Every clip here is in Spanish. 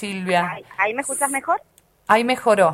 Silvia. ¿Ahí me escuchas mejor? Ahí mejoró.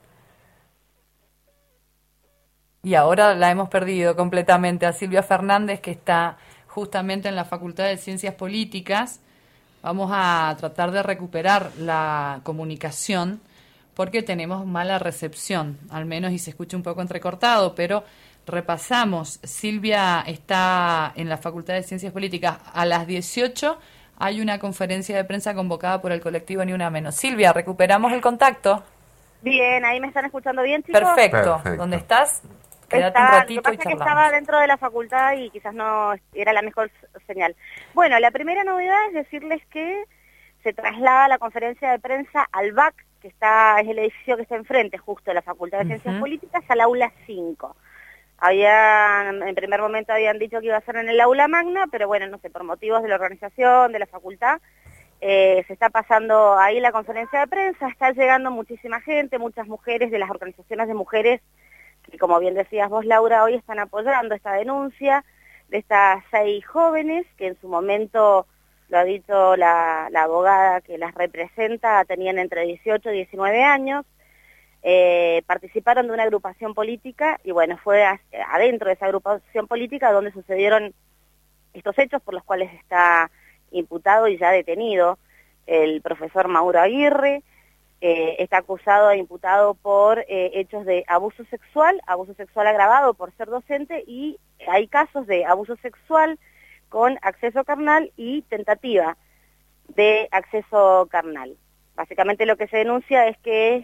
Y ahora la hemos perdido completamente a Silvia Fernández, que está justamente en la Facultad de Ciencias Políticas. Vamos a tratar de recuperar la comunicación porque tenemos mala recepción, al menos, y se escucha un poco entrecortado, pero repasamos. Silvia está en la Facultad de Ciencias Políticas. A las 18 hay una conferencia de prensa convocada por el colectivo Ni Una Menos. Silvia, ¿recuperamos el contacto? Bien, ¿ahí me están escuchando bien, chicos? Perfecto. ¿Dónde estás? Quédate un Lo que ratito pasa y es que charlamos. estaba dentro de la facultad y quizás no era la mejor señal. Bueno, la primera novedad es decirles que se traslada la conferencia de prensa al BAC, que es el edificio que está enfrente justo de la Facultad de Ciencias Políticas, al aula 5. En primer momento habían dicho que iba a ser en el aula magna, pero bueno, no sé, por motivos de la organización, de la facultad, se está pasando ahí la conferencia de prensa, está llegando muchísima gente, muchas mujeres de las organizaciones de mujeres, que como bien decías vos, Laura, hoy están apoyando esta denuncia de estas 6 jóvenes que en su momento, lo ha dicho la abogada que las representa, tenían entre 18 y 19 años, participaron de una agrupación política y bueno, fue adentro de esa agrupación política donde sucedieron estos hechos por los cuales está imputado y ya detenido el profesor Mauro Aguirre. Está acusado e imputado por hechos de abuso sexual agravado por ser docente, y hay casos de abuso sexual con acceso carnal y tentativa de acceso carnal. Básicamente lo que se denuncia es que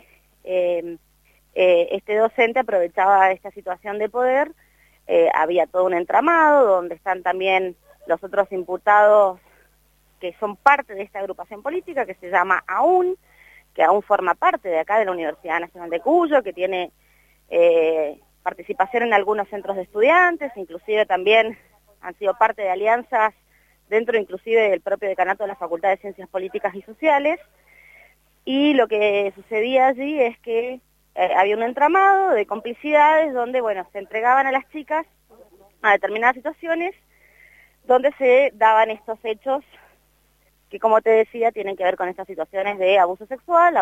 este docente aprovechaba esta situación de poder, había todo un entramado donde están también los otros imputados que son parte de esta agrupación política que se llama AUN, que aún forma parte de acá de la Universidad Nacional de Cuyo, que tiene participación en algunos centros de estudiantes, inclusive también han sido parte de alianzas dentro inclusive del propio decanato de la Facultad de Ciencias Políticas y Sociales, y lo que sucedía allí es que había un entramado de complicidades donde, bueno, se entregaban a las chicas a determinadas situaciones donde se daban estos hechos que, como te decía, tienen que ver con estas situaciones de abuso sexual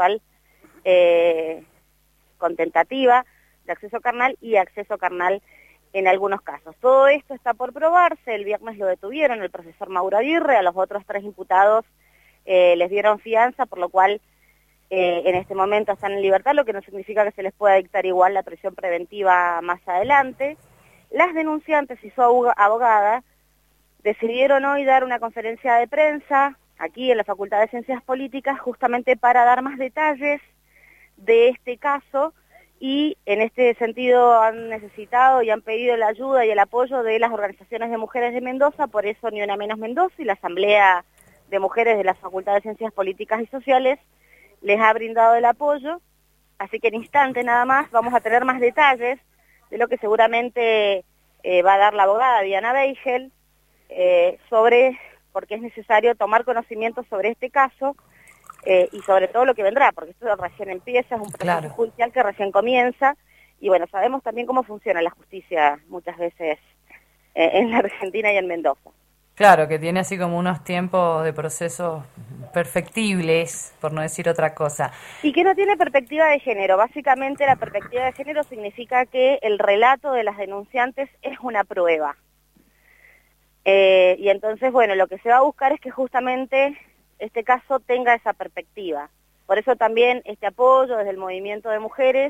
con tentativa de acceso carnal y acceso carnal en algunos casos. Todo esto está por probarse. El viernes lo detuvieron el profesor Mauro Aguirre, a los otros 3 imputados les dieron fianza, por lo cual en este momento están en libertad, lo que no significa que se les pueda dictar igual la prisión preventiva más adelante. Las denunciantes y su abogada decidieron hoy dar una conferencia de prensa aquí en la Facultad de Ciencias Políticas justamente para dar más detalles de este caso, y en este sentido han necesitado y han pedido la ayuda y el apoyo de las organizaciones de mujeres de Mendoza, por eso Ni Una Menos Mendoza y la Asamblea de Mujeres de la Facultad de Ciencias Políticas y Sociales les ha brindado el apoyo, así que en instante nada más vamos a tener más detalles de lo que seguramente va a dar la abogada Diana Beigel, sobre por qué es necesario tomar conocimiento sobre este caso y sobre todo lo que vendrá, porque esto recién empieza, es un proceso judicial que recién comienza, y bueno, sabemos también cómo funciona la justicia muchas veces en la Argentina y en Mendoza. Claro, que tiene así como unos tiempos de procesos perfectibles, por no decir otra cosa. Y que no tiene perspectiva de género. Básicamente la perspectiva de género significa que el relato de las denunciantes es una prueba. Y entonces, bueno, lo que se va a buscar es que justamente este caso tenga esa perspectiva. Por eso también este apoyo desde el movimiento de mujeres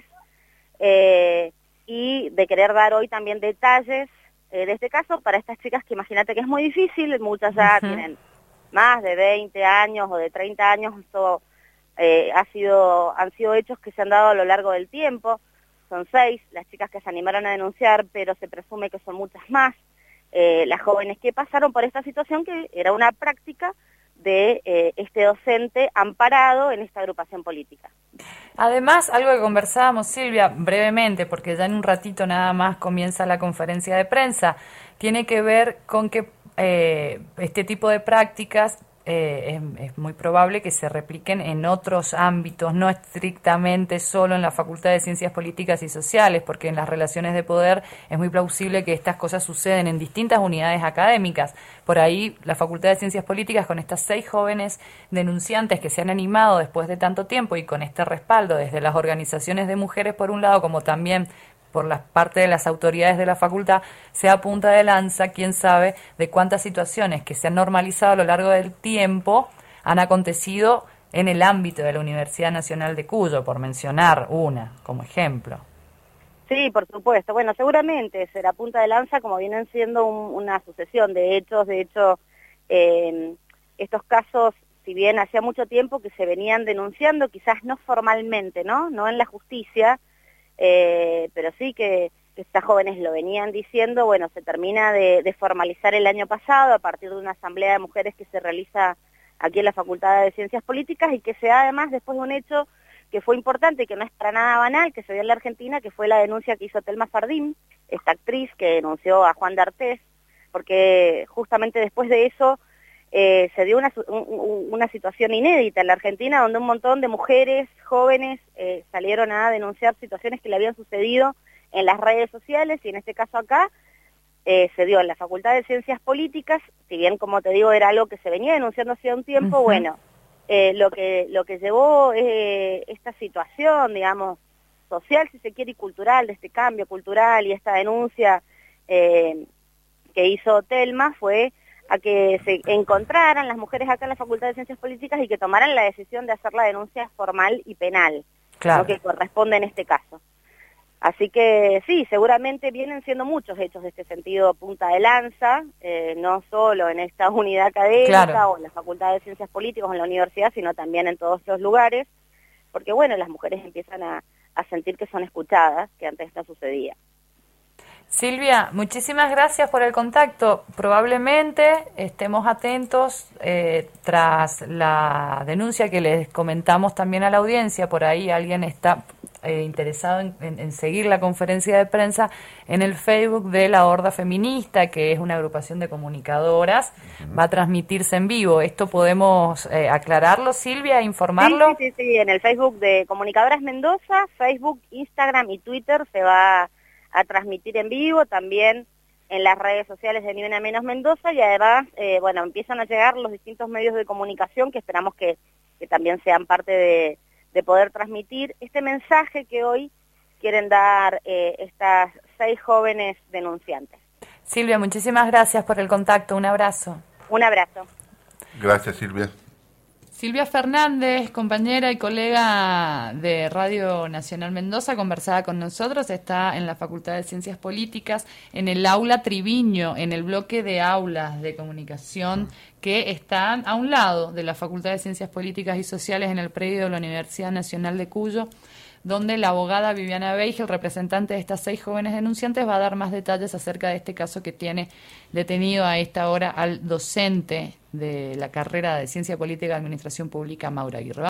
y de querer dar hoy también detalles de este caso para estas chicas que imagínate que es muy difícil, muchas ya tienen más de 20 años o de 30 años, esto han sido hechos que se han dado a lo largo del tiempo, son 6 las chicas que se animaron a denunciar, pero se presume que son muchas más. Las jóvenes que pasaron por esta situación, que era una práctica de este docente amparado en esta agrupación política. Además, algo que conversábamos, Silvia, brevemente, porque ya en un ratito nada más comienza la conferencia de prensa, tiene que ver con que este tipo de prácticas es muy probable que se repliquen en otros ámbitos, no estrictamente solo en la Facultad de Ciencias Políticas y Sociales, porque en las relaciones de poder es muy plausible que estas cosas suceden en distintas unidades académicas. Por ahí la Facultad de Ciencias Políticas, con estas 6 jóvenes denunciantes que se han animado después de tanto tiempo y con este respaldo desde las organizaciones de mujeres por un lado, como también por la parte de las autoridades de la facultad, sea punta de lanza, quién sabe, de cuántas situaciones que se han normalizado a lo largo del tiempo han acontecido en el ámbito de la Universidad Nacional de Cuyo, por mencionar una como ejemplo. Sí, por supuesto. Bueno, seguramente será punta de lanza, como vienen siendo una sucesión de hechos. De hecho, estos casos, si bien hacía mucho tiempo que se venían denunciando, quizás no formalmente, no en la justicia, pero sí que estas jóvenes lo venían diciendo. Bueno, se termina de formalizar el año pasado a partir de una asamblea de mujeres que se realiza aquí en la Facultad de Ciencias Políticas y que se da además después de un hecho que fue importante y que no es para nada banal, que se dio en la Argentina, que fue la denuncia que hizo Telma Fardín, esta actriz que denunció a Juan D'Artés, porque justamente después de eso se dio una situación inédita en la Argentina, donde un montón de mujeres jóvenes salieron a denunciar situaciones que le habían sucedido en las redes sociales, y en este caso acá se dio en la Facultad de Ciencias Políticas. Si bien, como te digo, era algo que se venía denunciando hacía un tiempo, bueno, lo que llevó esta situación, digamos, social, si se quiere, y cultural, de este cambio cultural y esta denuncia que hizo Telma, fue a que se encontraran las mujeres acá en la Facultad de Ciencias Políticas y que tomaran la decisión de hacer la denuncia formal y penal, claro, lo que corresponde en este caso. Así que sí, seguramente vienen siendo muchos hechos de este sentido punta de lanza, no solo en esta unidad académica, claro, o en la Facultad de Ciencias Políticas o en la universidad, sino también en todos los lugares, porque bueno, las mujeres empiezan a sentir que son escuchadas, que antes no sucedía. Silvia, muchísimas gracias por el contacto. Probablemente estemos atentos tras la denuncia que les comentamos también a la audiencia. Por ahí alguien está interesado en seguir la conferencia de prensa en el Facebook de la Horda Feminista, que es una agrupación de comunicadoras. Va a transmitirse en vivo. ¿Esto podemos aclararlo, Silvia, informarlo? Sí, en el Facebook de Comunicadoras Mendoza, Facebook, Instagram y Twitter se va a transmitir en vivo, también en las redes sociales de Ni Una Menos Mendoza, y además, bueno, empiezan a llegar los distintos medios de comunicación que esperamos que también sean parte de poder transmitir este mensaje que hoy quieren dar estas 6 jóvenes denunciantes. Silvia, muchísimas gracias por el contacto, un abrazo. Un abrazo. Gracias, Silvia. Silvia Fernández, compañera y colega de Radio Nacional Mendoza, conversaba con nosotros, está en la Facultad de Ciencias Políticas, en el aula Triviño, en el bloque de aulas de comunicación que están a un lado de la Facultad de Ciencias Políticas y Sociales en el predio de la Universidad Nacional de Cuyo, donde la abogada Viviana Beigel, representante de estas 6 jóvenes denunciantes, va a dar más detalles acerca de este caso que tiene detenido a esta hora al docente de la carrera de Ciencia Política y Administración Pública, Mauro Aguirre.